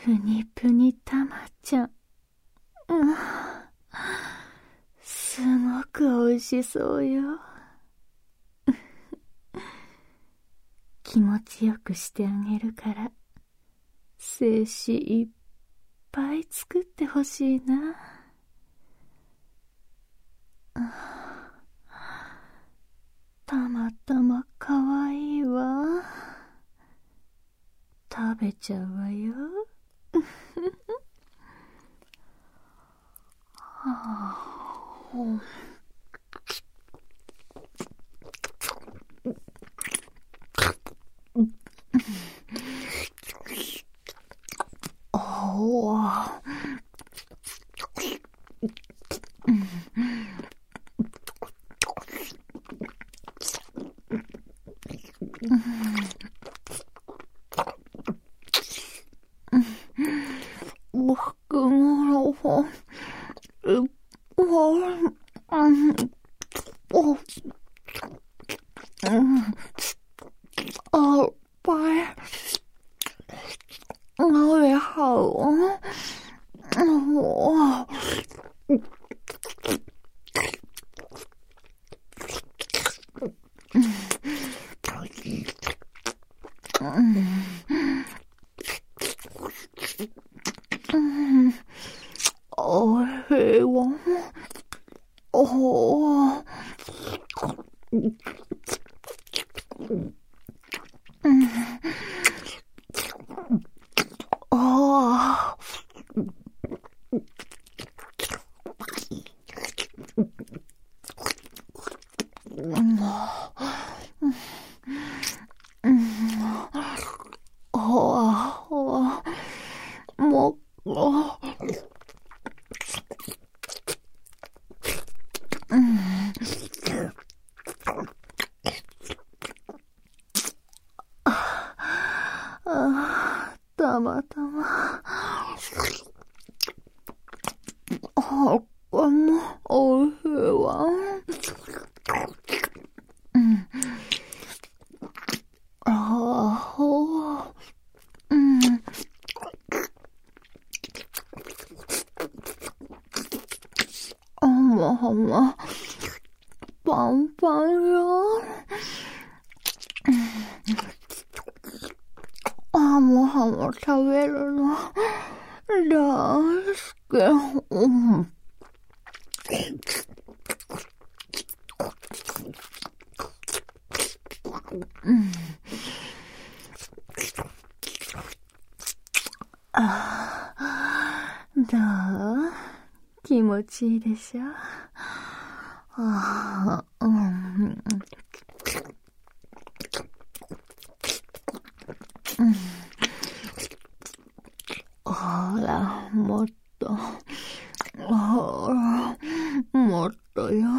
ぷにぷにたまちゃん。すごくおいしそうよ。気持ちよくしてあげるから、精子いっぱい作ってほしいな。たまたまかわいいわ。食べちゃうわよ。おいしいわ。たまたま。これもおいしいわ。パンパンよ。もはも食べるの大好き。どう？気持ちいいでしょ？ほら、もっと。ほら、もっとよ。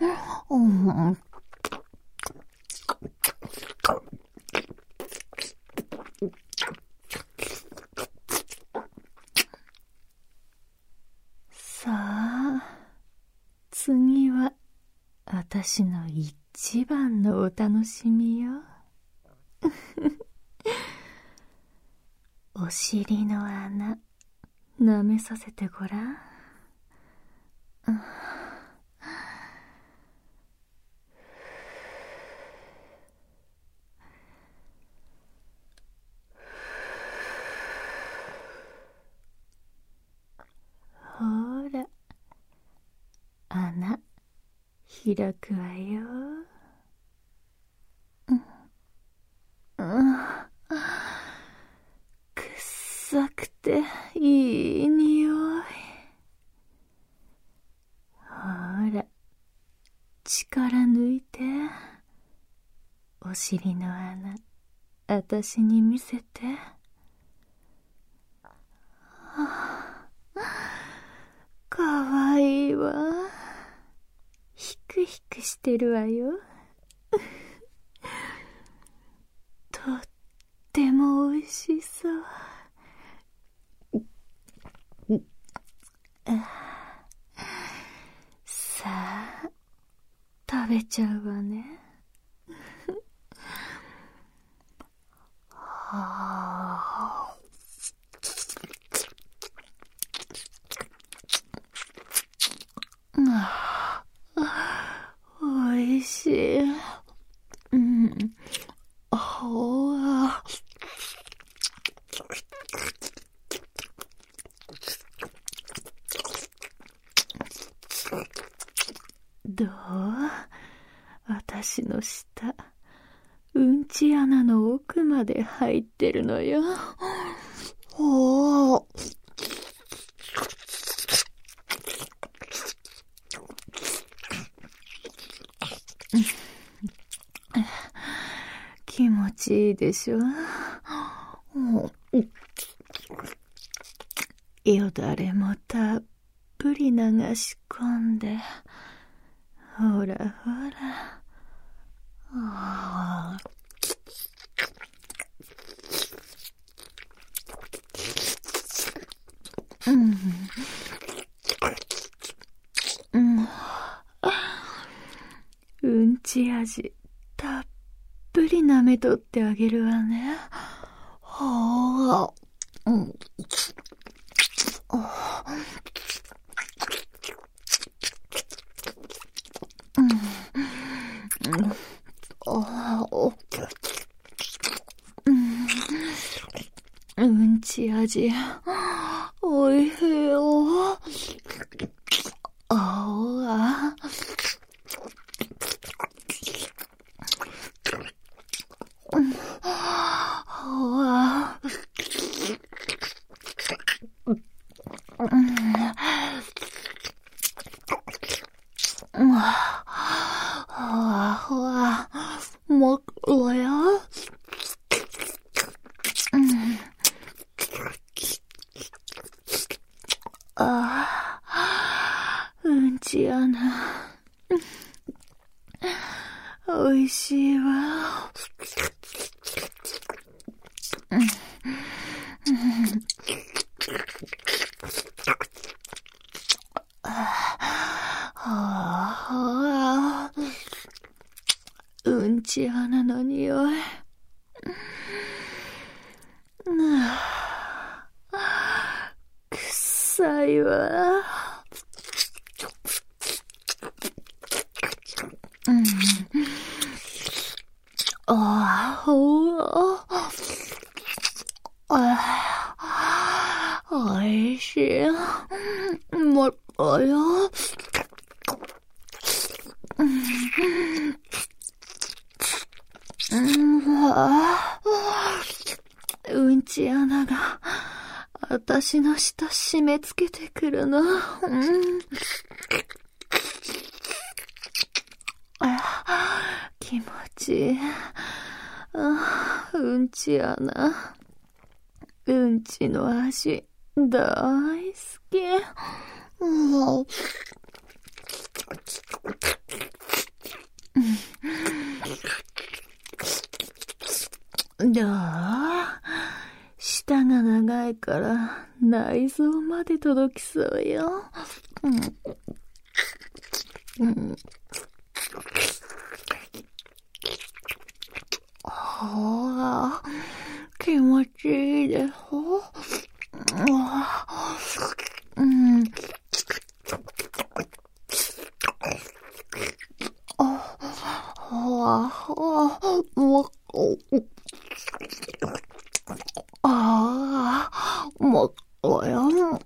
さあ、次は私の一番のお楽しみよ。お尻の穴、舐めさせてごらん。ほら、穴、開くわよ。臭くていい匂い。ほら、力抜いて。お尻の穴、あたしに見せて。かわいいわ。ひくひくしてるわよ。とってもおいしそう。さあ、食べちゃうわね。 おいしい。ほわ。どう？私の舌、うんち穴の奥まで入ってるのよ。おー。気持ちいいでしょ。よだれもたっぷり流し込んで、ほらほら。うんち味たっぷり舐めとってあげるわね。うんち味おいしいよ。もっとよ。うんち穴。おいしいわ。うんち穴の匂い。臭いわ。おいしい。もっとよ。うんち穴が私の舌締め付けてくるの。気持ちいい。うんち穴。うんちの味大好き。どう？舌が長いから内臓まで届きそうよ。気持ちいいです。もっとよ。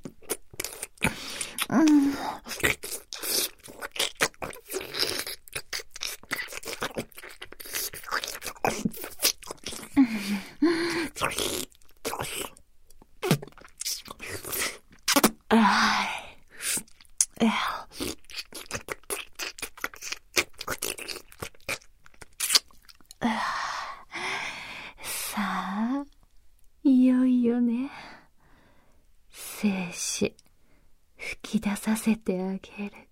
さあ、いよいよね。精子、吹き出させてあげる。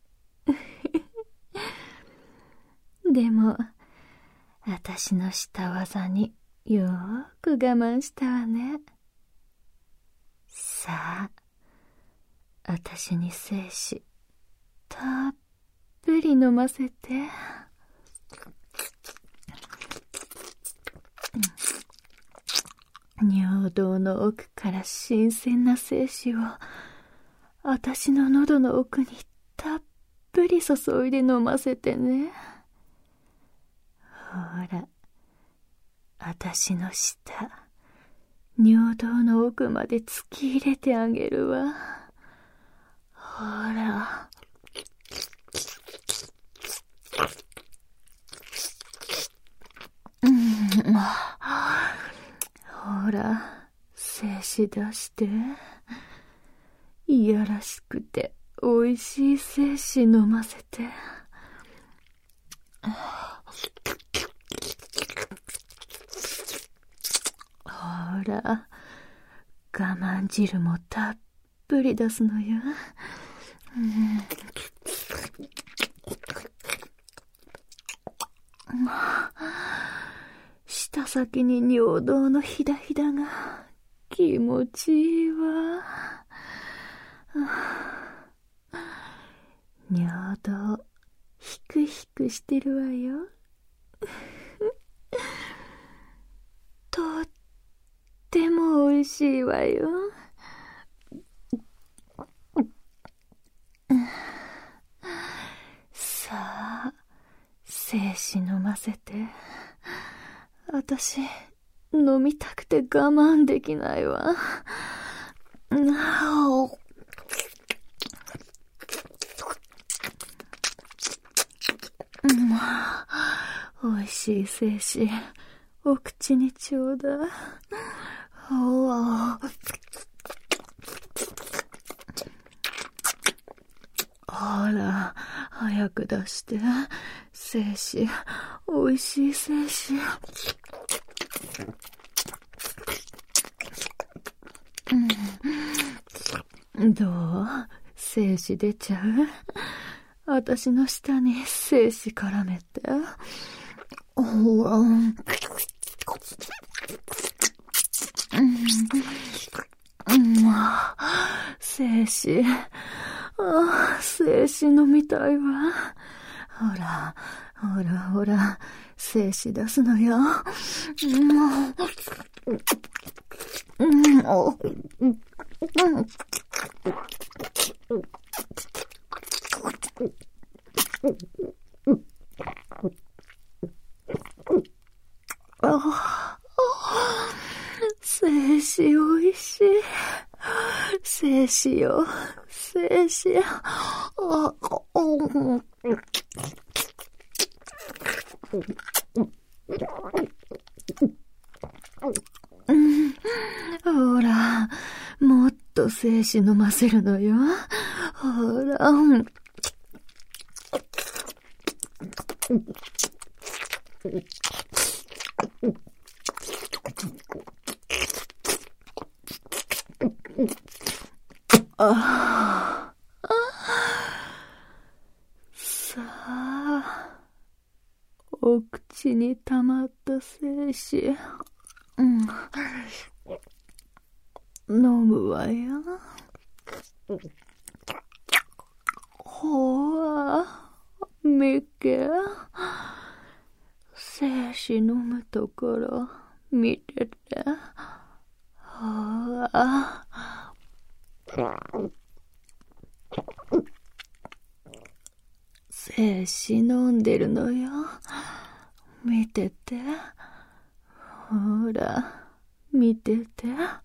でも、私のした技によーく我慢したわね。さあ、私に精子、たっぷり飲ませて。尿道の奥から新鮮な精子を私の喉の奥にたっぷぷり注いで飲ませてね。ほら、あたしの舌、尿道の奥まで突き入れてあげるわ。ほら。ほら、精子出して。いやらしくておいしい精子飲ませて。ほら、我慢汁もたっぷり出すのよ。舌先に尿道のひだひだが気持ちいいわ。尿道ひくひくしてるわよ。とってもおいしいわよ。さあ、精子飲ませて。あたし、飲みたくて我慢できないわ。おいしい精子、お口にちょうだい。ほら、早く出して。精子、おいしい精子。どう？精子出ちゃう？あたしの舌に精子絡めて。精子、精子飲みたいわ。ほら、ほらほら、精子出すのよ。精子おいしい。精子よ、精子。ほら、もっと精子飲ませるのよ。ほら。さあ、お口に溜まった精子、飲むわよ。ほわ、みけ。精子飲むところ見てて。ほわ。精子飲んでるのよ。見てて。ほら、見てて。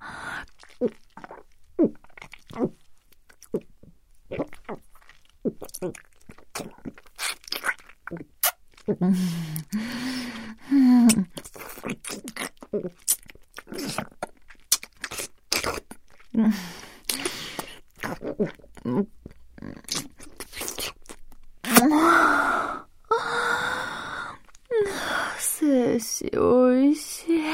精子おいしい。